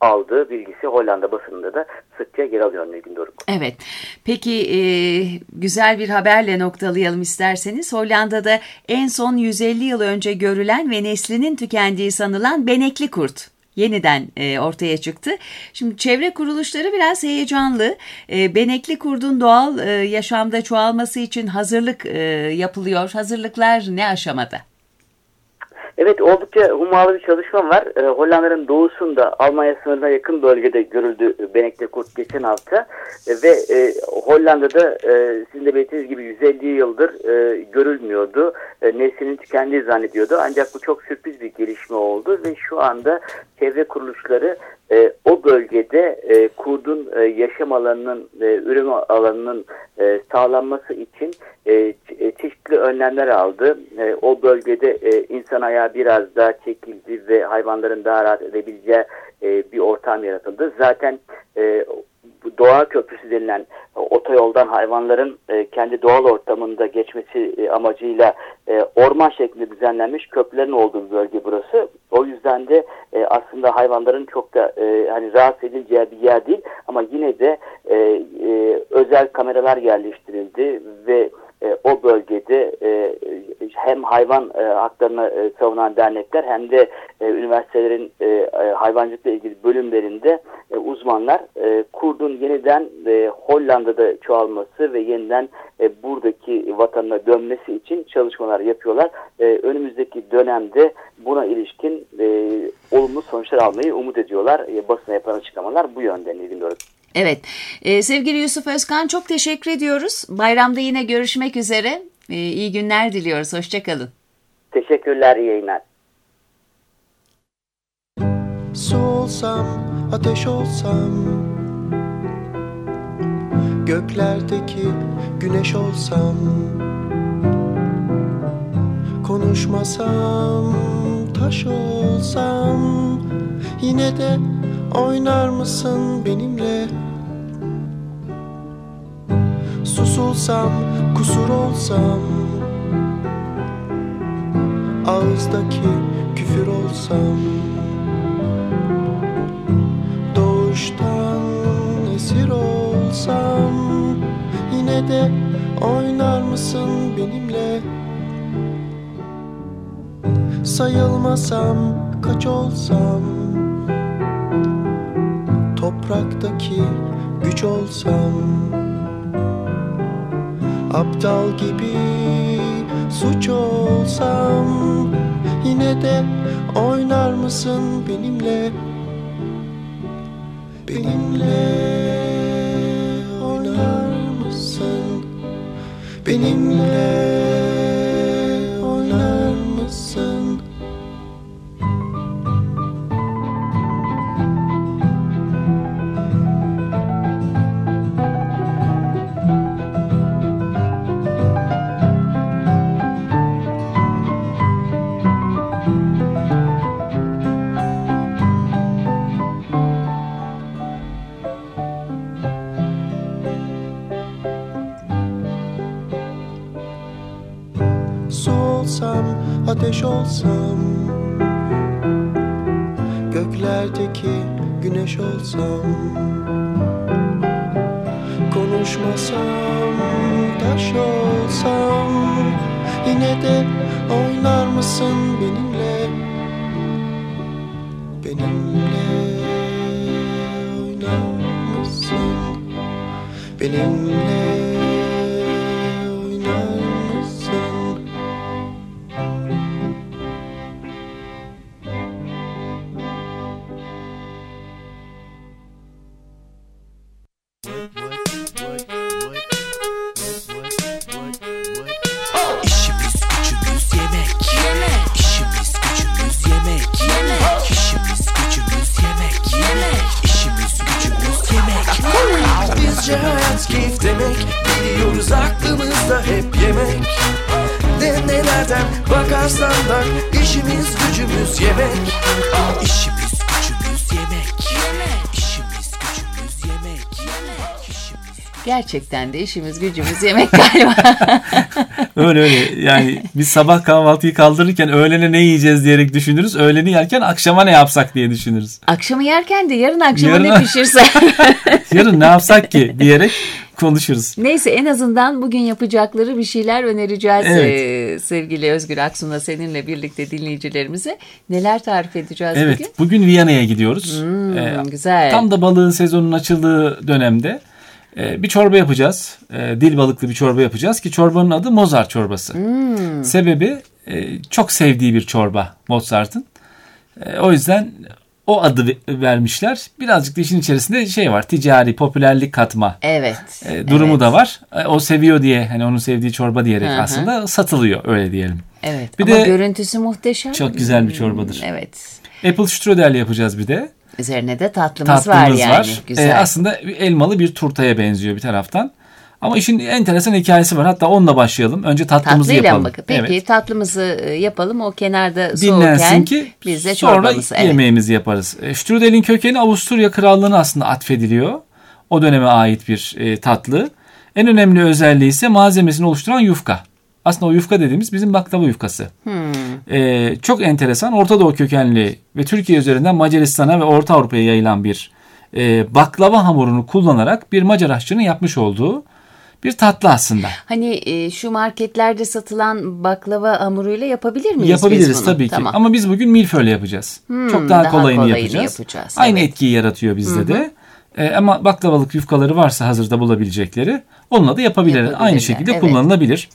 aldığı bilgisi Hollanda basınında da sıkça yer alıyor Nilgün Doruk. Evet. Peki e, güzel bir haberle noktalayalım isterseniz. Hollanda'da en son yüz elli yıl önce görülen ve neslinin tükendiği sanılan benekli kurt yeniden e, ortaya çıktı. Şimdi çevre kuruluşları biraz heyecanlı. E, benekli kurdun doğal e, yaşamda çoğalması için hazırlık e, yapılıyor. Hazırlıklar ne aşamada? Evet, oldukça hummalı bir çalışma var. Ee, Hollanda'nın doğusunda Almanya sınırına yakın bölgede görüldü benekli kurt geçen hafta. E, ve e, Hollanda'da e, sizin de belirttiğiniz gibi yüz elli yıldır e, görülmüyordu. E, neslinin tükendiği zannediyordu. Ancak bu çok sürpriz bir gelişme oldu ve şu anda çevre kuruluşları e, o bölgede e, kurdun e, yaşam alanının, e, üretim alanının e, sağlanması için e, çeşitli önlemler aldı. E, o bölgede e, insan ayağı biraz daha çekildi ve hayvanların daha rahat edebileceği e, bir ortam yaratıldı. Zaten e, doğa köprüsü denilen otoyoldan hayvanların e, kendi doğal ortamında geçmesi e, amacıyla e, orman şeklinde düzenlenmiş köprülerin olduğu bir bölge burası. O yüzden de e, aslında hayvanların çok da e, hani rahatsız edileceği bir yer değil, ama yine de e, e, özel kameralar yerleştirildi ve E, o bölgede e, hem hayvan e, haklarını e, savunan dernekler hem de e, üniversitelerin e, e, hayvancılıkla ilgili bölümlerinde e, uzmanlar e, kurdun yeniden e, Hollanda'da çoğalması ve yeniden e, buradaki vatanına dönmesi için çalışmalar yapıyorlar. E, önümüzdeki dönemde buna ilişkin e, olumlu sonuçlar almayı umut ediyorlar. E, basına yapılan açıklamalar bu yönde Nilgün Doruk. Evet. Ee, sevgili Yusuf Özkan, çok teşekkür ediyoruz. Bayramda yine görüşmek üzere. Ee, iyi günler diliyoruz. Hoşçakalın. Teşekkürler, iyi yayınlar. Su olsam, ateş olsam, göklerdeki güneş olsam, konuşmasam, taş olsam, yine de oynar mısın benimle? Susulsam, kusur olsam, ağızdaki küfür olsam, doğuştan esir olsam, yine de oynar mısın benimle? Sayılmasam, kaç olsam, topraktaki güç olsam, aptal gibi suç olsam, yine de oynar mısın benimle? Benimle oynar mısın? Benimle oynar mısın? Su olsam, ateş olsam, göklerdeki güneş olsam, konuşmasam, taş olsam, yine de oynar mısın benimle? Benimle oynar mısın? Benimle oynar mısın? İşimiz gücümüz yemek. Yemek. İşimiz gücümüz yemek. Yemek. İşimiz gücümüz yemek. Yemek. İşimiz gücümüz yemek. Bizce hayat keyif demek. Biliyoruz aklımızda hep yemek. Ne nelerden bakarsan bak. İşimiz gücümüz yemek. İşimiz gücümüz yemek. Yemek. İşimiz gücümüz yemek. Yemek. İşimiz Gerçekten de işimiz gücümüz yemek galiba. Öyle öyle. Yani biz sabah kahvaltıyı kaldırırken öğlene ne yiyeceğiz diyerek düşünürüz. Öğleni yerken akşama ne yapsak diye düşünürüz. Akşamı yerken de yarın akşama Yarın- ne pişirse. Yarın ne yapsak ki diyerek konuşuruz. Neyse, en azından bugün yapacakları bir şeyler önereceğiz Evet. ee, sevgili Özgür Aksu'na, seninle birlikte dinleyicilerimize. Neler tarif edeceğiz Evet, bugün? bugün Viyana'ya gidiyoruz. Hmm, Ee, güzel. Tam da balığın sezonunun açıldığı dönemde e, bir çorba yapacağız. E, dil balıklı bir çorba yapacağız ki çorbanın adı Mozart çorbası. Hmm. Sebebi e, çok sevdiği bir çorba Mozart'ın. E, o yüzden o adı ve- vermişler. Birazcık da işin içerisinde şey var, ticari popülerlik katma Evet. e, durumu evet. da var. E, o seviyor diye, hani onun sevdiği çorba diyerek Hı hı. aslında satılıyor, öyle diyelim. Evet. Bir Ama de görüntüsü muhteşem. çok güzel bir çorbadır. Evet. Apple strudel yapacağız bir de. Üzerine de tatlımız, Tatlımız var yani. var. Güzel. Ee, aslında elmalı bir turtaya benziyor bir taraftan. Ama işin enteresan hikayesi var. Hatta onunla başlayalım. Önce tatlımızı Tatlıyla yapalım. mı? Peki Evet. tatlımızı e, yapalım. O kenarda Dinlensin soğurken ki biz de sonra çorbamızı. Evet. yemeğimizi yaparız. E, Strudel'in kökeni Avusturya Krallığı'na aslında atfediliyor. O döneme ait bir e, tatlı. En önemli özelliği ise malzemesini oluşturan yufka. Aslında o yufka dediğimiz bizim baklava yufkası. Hmm. E, çok enteresan. Orta Doğu kökenli ve Türkiye üzerinden Macaristan'a ve Orta Avrupa'ya yayılan bir e, baklava hamurunu kullanarak bir Macar aşçının yapmış olduğu bir tatlı aslında. Hani e, şu marketlerde satılan baklava hamuruyla yapabilir miyiz Yapabiliriz biz bunu? tabii ki. Tamam. Ama biz bugün milföyle yapacağız. Hmm, Çok daha, daha kolayını, kolayını yapacağız. yapacağız, Aynı evet. etkiyi yaratıyor bizde de. E, ama baklavalık yufkaları varsa hazırda bulabilecekleri, onunla da yapabilirler. Yapabilirler, Aynı şekilde evet. kullanılabilir.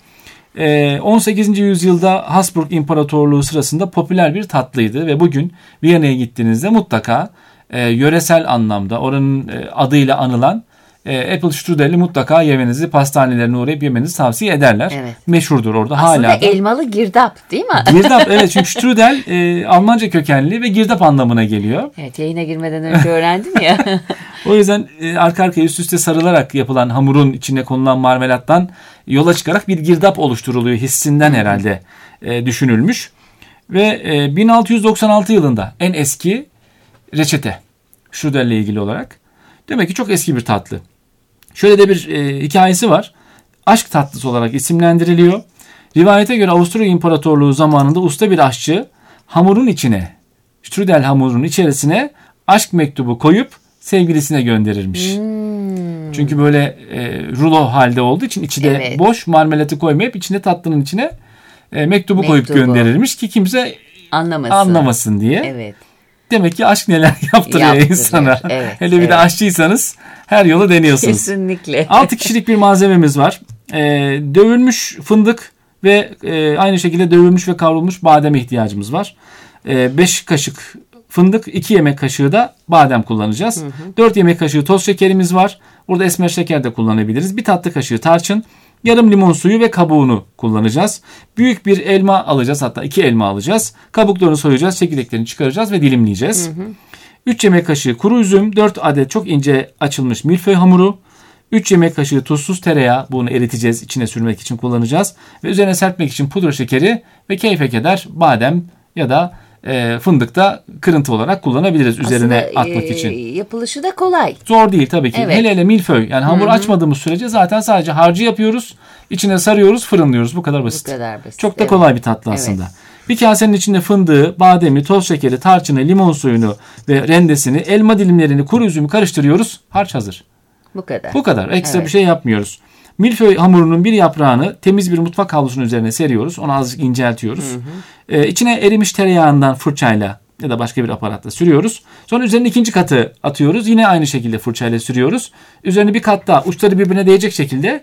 E, on sekizinci yüzyılda Habsburg İmparatorluğu sırasında popüler bir tatlıydı ve bugün Viyana'ya gittiğinizde mutlaka e, yöresel anlamda oranın e, adıyla anılan e, Apple Strudel'i mutlaka yemenizi, pastanelerine uğrayıp yemenizi tavsiye ederler. Evet. Meşhurdur orada Aslında hala da. elmalı girdap değil mi? Girdap, evet, çünkü Strudel e, Almanca kökenli ve girdap anlamına geliyor. Evet, yayına girmeden önce öğrendim ya. O yüzden e, arka arkaya üst üste sarılarak yapılan hamurun içine konulan marmelattan yola çıkarak bir girdap oluşturuluyor hissinden herhalde e, düşünülmüş. Ve e, bin altı yüz doksan altı yılında en eski reçete Strudel ile ilgili olarak. Demek ki çok eski bir tatlı. Şöyle de bir e, hikayesi var. Aşk tatlısı olarak isimlendiriliyor. Rivayete göre Avusturya İmparatorluğu zamanında usta bir aşçı hamurun içine, strudel hamurunun içerisine aşk mektubu koyup sevgilisine gönderirmiş. Hmm. Çünkü böyle e, rulo halde olduğu için içi de Evet. boş, marmelatı koymayıp içine tatlının içine e, mektubu, koyup Mektubu. gönderirmiş ki kimse Anlamasın. anlamasın diye. Evet. Demek ki aşk neler yaptırıyor, Yaptırıyor, insana. evet, Hele bir evet. de aşçıysanız her yolu deniyorsunuz. Kesinlikle. altı kişilik bir malzememiz var. Ee, dövülmüş fındık ve e, aynı şekilde dövülmüş ve kavrulmuş bademe ihtiyacımız var. beş kaşık fındık, iki yemek kaşığı da badem kullanacağız. dört yemek kaşığı toz şekerimiz var. Burada esmer şeker de kullanabiliriz. bir tatlı kaşığı tarçın, yarım limon suyu ve kabuğunu kullanacağız. Büyük bir elma alacağız, hatta iki elma alacağız. Kabuklarını soyacağız, çekirdeklerini çıkaracağız ve dilimleyeceğiz. üç yemek kaşığı kuru üzüm, dört adet çok ince açılmış milföy hamuru, üç yemek kaşığı tuzsuz tereyağı, bunu eriteceğiz, içine sürmek için kullanacağız. Ve üzerine serpmek için pudra şekeri ve keyfe keder badem ya da e, fındık da kırıntı olarak kullanabiliriz üzerine Aslında, atmak e, için. yapılışı da kolay. Zor değil tabii ki. Evet. Hele hele milföy, yani hamur açmadığımız sürece zaten sadece harcı yapıyoruz, içine sarıyoruz, fırınlıyoruz. Bu kadar basit. Bu kadar basit. Çok da evet. kolay bir tatlı aslında. Evet. Bir kasenin içinde fındığı, bademi, toz şekeri, tarçını, limon suyunu ve rendesini, elma dilimlerini, kuru üzümü karıştırıyoruz. Harç hazır. Bu kadar. Bu kadar. Ekstra Evet. bir şey yapmıyoruz. Milföy hamurunun bir yaprağını temiz bir mutfak havlusunun üzerine seriyoruz. Onu azıcık inceltiyoruz. Hı hı. Ee, içine erimiş tereyağından fırçayla ya da başka bir aparatla sürüyoruz. Sonra üzerine ikinci katı atıyoruz. Yine aynı şekilde fırçayla sürüyoruz. Üzerine bir kat daha, uçları birbirine değecek şekilde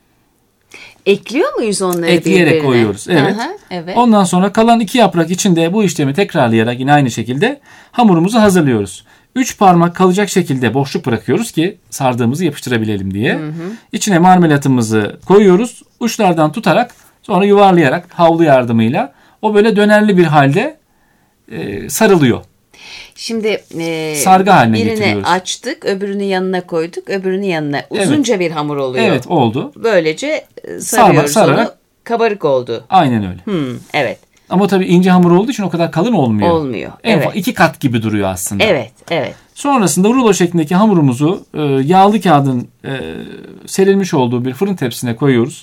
Ekliyor muyuz onları ekleyerek birbirine? koyuyoruz. Evet. Aha, evet. Ondan sonra kalan iki yaprak içinde bu işlemi tekrarlayarak yine aynı şekilde hamurumuzu hazırlıyoruz. Üç parmak kalacak şekilde boşluk bırakıyoruz ki sardığımızı yapıştırabilelim diye. Hı hı. İçine marmelatımızı koyuyoruz. Uçlardan tutarak sonra yuvarlayarak havlu yardımıyla o böyle dönerli bir halde e, sarılıyor. Şimdi e, Sargı haline birini getiriyoruz. açtık, öbürünü yanına koyduk, öbürünün yanına. Uzunca bir hamur oluyor. Evet, oldu. Böylece e, Sarma- sarıyoruz sararak- onu. Kabarık oldu. Aynen öyle. Hmm, evet. Ama tabii ince hamur olduğu için o kadar kalın olmuyor. Olmuyor. En Evet. fa- iki kat gibi duruyor aslında. Evet, evet. Sonrasında rulo şeklindeki hamurumuzu e, yağlı kağıdın e, serilmiş olduğu bir fırın tepsisine koyuyoruz.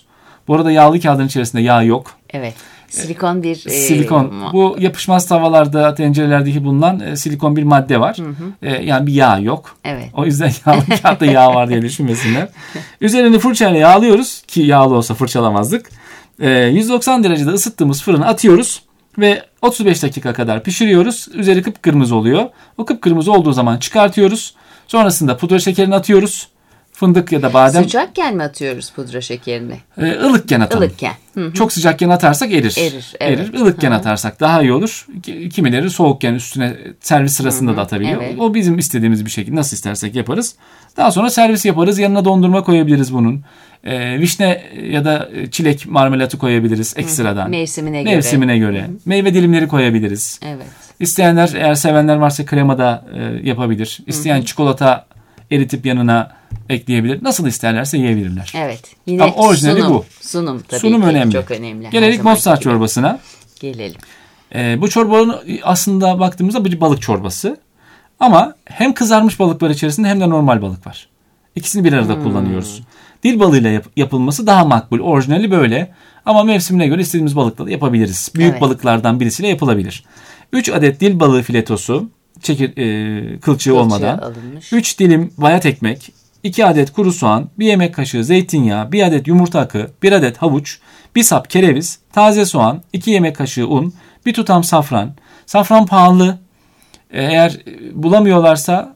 Bu arada yağlı kağıdın içerisinde yağ yok. Evet. Silikon bir... Silikon. E, Bu yapışmaz tavalarda, tencerelerdeki bulunan e, silikon bir madde var. Hı hı. E, yani bir yağ yok. Evet. O yüzden yağlı kağıtta yağ var diye düşünmesinler. Üzerini fırçayla yağlıyoruz ki yağlı olsa fırçalamazdık. E, yüz doksan derecede ısıttığımız fırına atıyoruz ve otuz beş dakika kadar pişiriyoruz. Üzeri kıpkırmızı oluyor. O kıpkırmızı olduğu zaman çıkartıyoruz. Sonrasında pudra şekerini atıyoruz. Fındık ya da badem. Sıcakken mi atıyoruz pudra şekerini? E, ılıkken atalım. Ilıkken. Hı hı. Çok sıcakken atarsak erir. Erir, evet. Erir. Ilıkken Hı-hı. atarsak daha iyi olur. Kimileri soğukken üstüne servis sırasında Hı-hı. da atabiliyor. Evet. O bizim istediğimiz bir şekilde nasıl istersek yaparız. Daha sonra servis yaparız. Yanına dondurma koyabiliriz bunun. Ee, vişne ya da çilek marmelatı koyabiliriz ekstradan. Hı-hı. Mevsimine göre. Mevsimine göre. Hı-hı. Meyve dilimleri koyabiliriz. Evet. İsteyenler, eğer sevenler varsa krema da e, yapabilir. İsteyen Hı-hı. çikolata eritip yanına ekleyebilir. Nasıl isterlerse yiyebilirler. Evet. Yine ama orijinali sunum, bu. Sunum tabii sunum ki önemli. çok önemli. Gelelim Mozart çorbasına. Gelelim. Ee, bu çorbanın aslında baktığımızda bir balık çorbası. Ama hem kızarmış balık var içerisinde hem de normal balık var. İkisini bir arada hmm. kullanıyoruz. Dil balığıyla yap- yapılması daha makbul. Orijinali böyle. Ama mevsimine göre istediğimiz balıkla da yapabiliriz. Büyük evet. balıklardan birisiyle yapılabilir. üç adet dil balığı filetosu. Çekir, e, kılçığı Kılçığı olmadan. Alınmış. üç dilim bayat ekmek. iki adet kuru soğan. bir yemek kaşığı zeytinyağı. bir adet yumurta akı. bir adet havuç. bir sap kereviz. Taze soğan. iki yemek kaşığı un. bir tutam safran. Safran pahalı. Eğer bulamıyorlarsa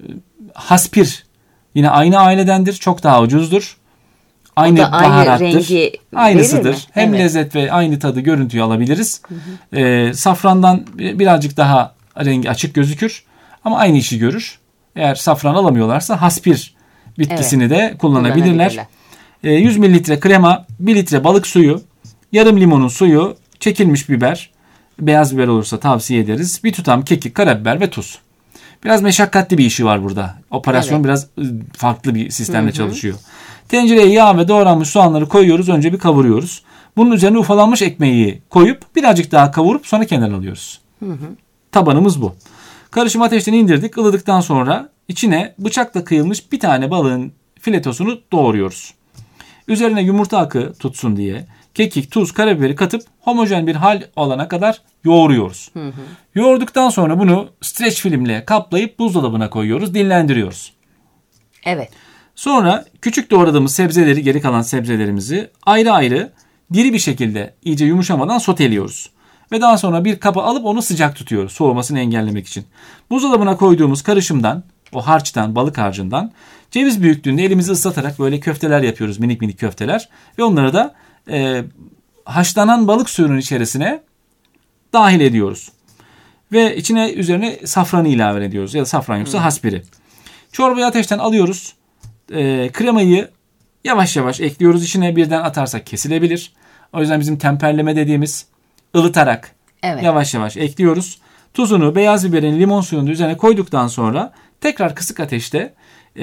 haspir. Yine aynı ailedendir. Çok daha ucuzdur. Aynı baharattır. Aynı rengi aynısıdır. Hem evet. lezzet ve aynı tadı, görüntüyü alabiliriz. Hı hı. Ee, safrandan birazcık daha rengi açık gözükür. Ama aynı işi görür. Eğer safran alamıyorlarsa haspir bitkisini evet. de kullanabilirler. Ee, yüz mililitre krema, bir litre balık suyu, yarım limonun suyu, çekilmiş biber, beyaz biber olursa tavsiye ederiz. Bir tutam kekik, karabiber ve tuz. Biraz meşakkatli bir işi var burada. Operasyon evet. biraz farklı bir sistemle Hı-hı. çalışıyor. Tencereye yağ ve doğranmış soğanları koyuyoruz. Önce bir kavuruyoruz. Bunun üzerine ufalanmış ekmeği koyup birazcık daha kavurup sonra kenara alıyoruz. Hı-hı. Tabanımız bu. Karışımı ateşten indirdik. Ilıdıktan sonra içine bıçakla kıyılmış bir tane balığın filetosunu doğruyoruz. Üzerine yumurta akı tutsun diye kekik, tuz, karabiberi katıp homojen bir hal olana kadar yoğuruyoruz. Hı hı. Yoğurduktan sonra bunu streç filmle kaplayıp buzdolabına koyuyoruz, dinlendiriyoruz. Evet. Sonra küçük doğradığımız sebzeleri, geri kalan sebzelerimizi ayrı ayrı diri bir şekilde iyice yumuşamadan soteliyoruz. Ve daha sonra bir kaba alıp onu sıcak tutuyoruz soğumasını engellemek için. Buzdolabına koyduğumuz karışımdan, o harçtan, balık harcından ceviz büyüklüğünde elimizi ıslatarak böyle köfteler yapıyoruz, minik minik köfteler. Ve onları da e, haşlanan balık suyunun içerisine dahil ediyoruz. Ve içine üzerine safranı ilave ediyoruz. Ya da safran yoksa hmm. haspiri. Çorbayı ateşten alıyoruz. E, kremayı yavaş yavaş ekliyoruz. İçine birden atarsak kesilebilir. O yüzden bizim temperleme dediğimiz ılıtarak evet. yavaş yavaş ekliyoruz. Tuzunu, beyaz biberin, limon suyunu üzerine koyduktan sonra tekrar kısık ateşte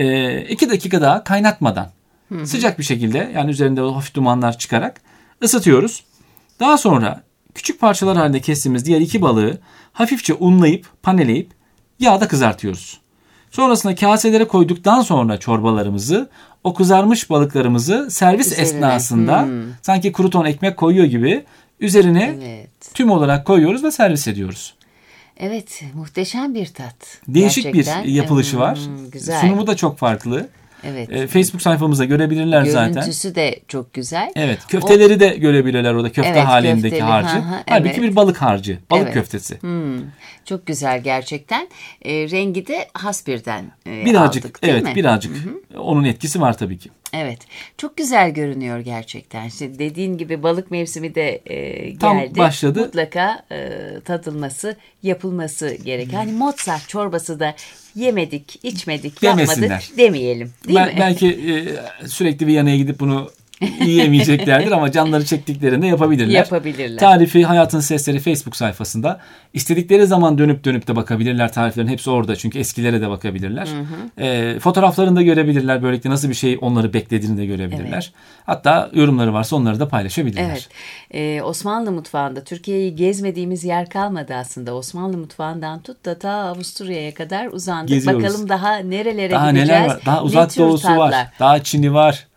iki dakika daha kaynatmadan hı hı. sıcak bir şekilde, yani üzerinde hafif dumanlar çıkarak ısıtıyoruz. Daha sonra küçük parçalar halinde kestiğimiz diğer iki balığı hafifçe unlayıp paneleyip yağda kızartıyoruz. Sonrasında kaselere koyduktan sonra çorbalarımızı, o kızarmış balıklarımızı servis üzerine. esnasında hmm. sanki kruton ekmek koyuyor gibi üzerine evet. tüm olarak koyuyoruz ve servis ediyoruz. Evet, muhteşem bir tat. Değişik gerçekten. bir yapılışı var. Hmm, güzel. Sunumu da çok farklı. Evet. Ee, Facebook sayfamızda görebilirler Görüntüsü zaten. Görüntüsü de çok güzel. Evet, köfteleri o... de görebilirler orada, köfte evet, halindeki köfteli. harcı. Ha, ha, Halbuki evet. bir balık harcı, balık evet. köftesi. Hmm, çok güzel gerçekten. E, rengi de haspirden e, birazcık, aldık değil evet, mi? Birazcık. Hı-hı. Onun etkisi var tabii ki. Evet. Çok güzel görünüyor gerçekten. İşte dediğin gibi balık mevsimi de e, geldi. Tam başladı. Mutlaka e, tadılması, yapılması gerek. Hani Mozart çorbası da yemedik, içmedik, demesinler. Yapmadık demeyelim. Değil ben, mi? Belki e, sürekli Viyana'ya gidip bunu yiyemeyeceklerdir ama canları çektiklerinde yapabilirler. Yapabilirler. Tarifi Hayatın Sesleri Facebook sayfasında. İstedikleri zaman dönüp dönüp de bakabilirler. Tariflerin hepsi orada, çünkü eskilere de bakabilirler. Hı hı. E, fotoğraflarını da görebilirler. Böylelikle nasıl bir şey onları beklediğini de görebilirler. Evet. Hatta yorumları varsa onları da paylaşabilirler. Evet. Ee, Osmanlı mutfağında Türkiye'yi gezmediğimiz yer kalmadı aslında. Osmanlı mutfağından tut da ta Avusturya'ya kadar uzandık. Geziyoruz. Bakalım daha nerelere daha gideceğiz. Neler var? Daha uzak doğusu tatlar var. Daha Çin'i var.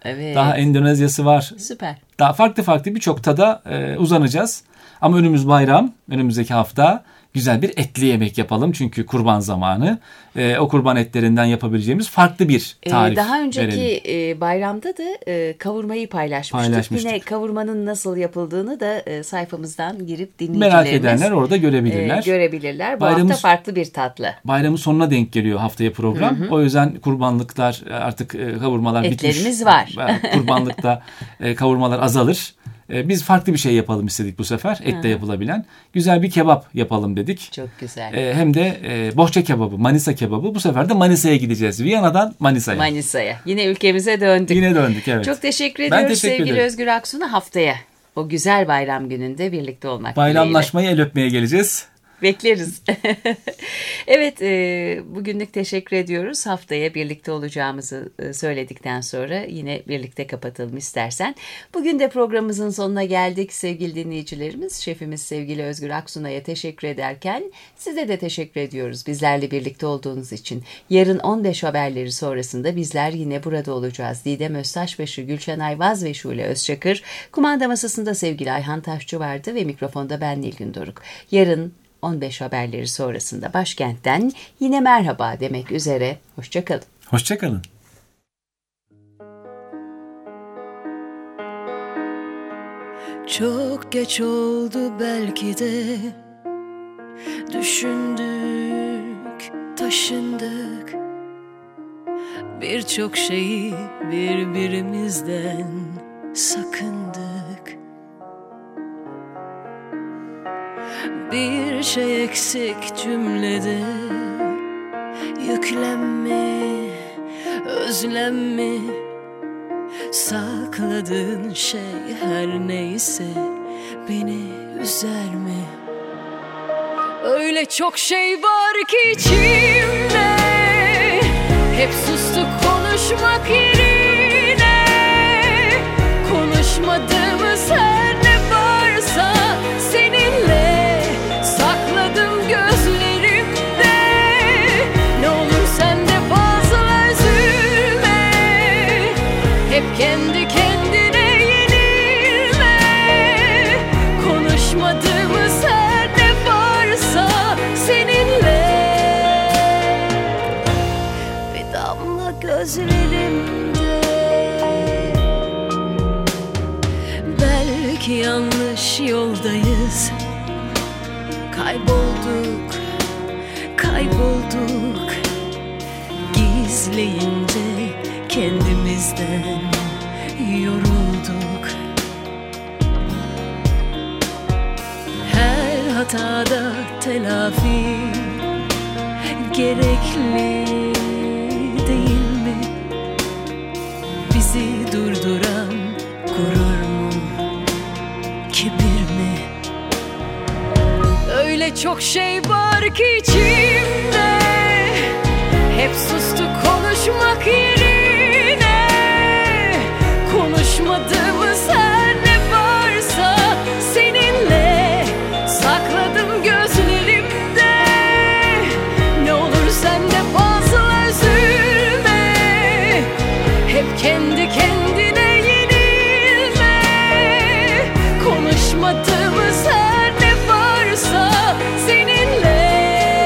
Evet. Daha Endonezya'sı var. Süper. Daha farklı farklı birçok tada e, uzanacağız. Ama önümüz bayram, önümüzdeki hafta güzel bir etli yemek yapalım. Çünkü kurban zamanı. E, o kurban etlerinden yapabileceğimiz farklı bir tarif Ee, daha önceki verelim. e, bayramda da e, kavurmayı paylaşmıştık. Paylaşmıştık. Yine kavurmanın nasıl yapıldığını da e, sayfamızdan girip Merak dinleyicilerimiz edenler orada görebilirler. e, görebilirler. Bu Bayramımız- hafta farklı bir tatlı. Bayramın sonuna denk geliyor haftaya program. Hı hı. O yüzden kurbanlıklar artık e, kavurmalar bitmiş. Etlerimiz var. Kurbanlıkta e, kavurmalar azalır. E, biz farklı bir şey yapalım istedik bu sefer. Etle yapılabilen. Güzel bir kebap yapalım dedik. Çok güzel. E, hem de e, bohça kebabı, Manisa kebabı. Bu sefer de Manisa'ya gideceğiz. Viyana'dan Manisa'ya. Manisa'ya. Yine ülkemize döndük. Yine döndük, evet. Çok teşekkür Ben ediyoruz teşekkür sevgili ederim. Özgür Aksu'na, haftaya o güzel bayram gününde birlikte olmak dileğiyle. Bayramlaşmaya, el öpmeye geleceğiz. Bekleriz. Evet, e, bugünlük teşekkür ediyoruz. Haftaya birlikte olacağımızı e, söyledikten sonra yine birlikte kapatalım istersen. Bugün de programımızın sonuna geldik sevgili dinleyicilerimiz. Şefimiz sevgili Özgür Aksu'ya teşekkür ederken size de teşekkür ediyoruz bizlerle birlikte olduğunuz için. Yarın on beş haberleri sonrasında bizler yine burada olacağız. Didem Öztaşbaşı, Gülşen Ayvaz ve Şule Özçakır. Kumanda masasında sevgili Ayhan Taşçı vardı ve mikrofonda ben Nilgün Doruk. Yarın on beş haberleri sonrasında başkentten yine merhaba demek üzere. Hoşçakalın. Hoşçakalın. Çok geç oldu belki de, düşündük, taşındık, birçok şeyi birbirimizden sakındık. Bir şey eksik cümlede, yüklenme, özlem mi? Sakladığın şey her neyse beni üzer mi? Öyle çok şey var ki içimde, hep sustuk konuşmak yerine. Konuşmadığımız her ne varsa seninle sakladım gözlerimde. Ne olur sen de fazla üzülme, hep kendi kendine yenilme. Konuşmadığımız her ne varsa seninle. Bir damla gözlerimde, belki yanlış yoldayız. Kaybolduk, kaybolduk, gizleyince kendimizden yorulduk. Her hatada telafi gerekli değil mi? Bizi durduran gurur mu, kibir mi? Öyle çok şey var ki içimde, hep sustuk konuşmak yerine. Konuşmadığımız her ne varsa seninle sakladım gözlerimde. Ne olur sen de fazla üzülme, hep kendi kendine yenilme. Konuşmadığımız her ne varsa seninle.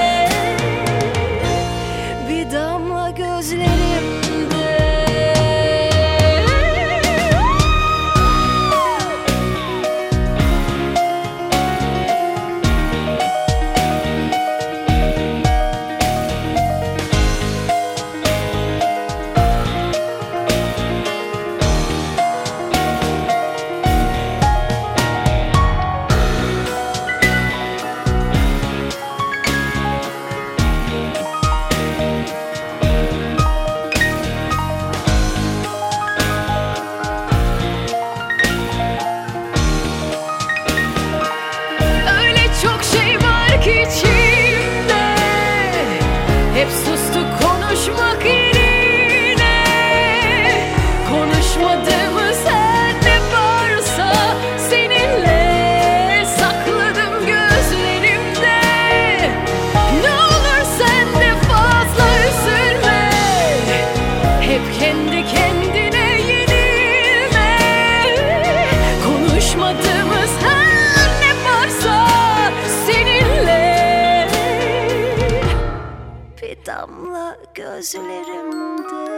damla gözlerimde.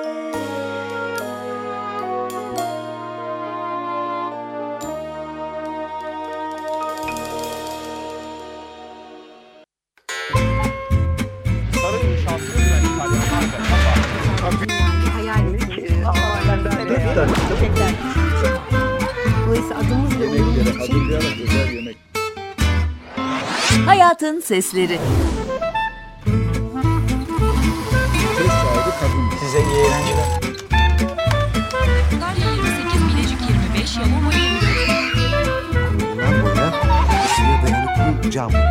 Dolayısıyla adımızla Yemeklere uyumlu için hazırlayarak özel yemek. Hayatın Sesleri. Söz sahibi kadın. Size iyi eğlenceler. yirmi sekiz Bilecik yirmi beş Yamama yirmi dört. Bundan boya ısıya dayanıklı cam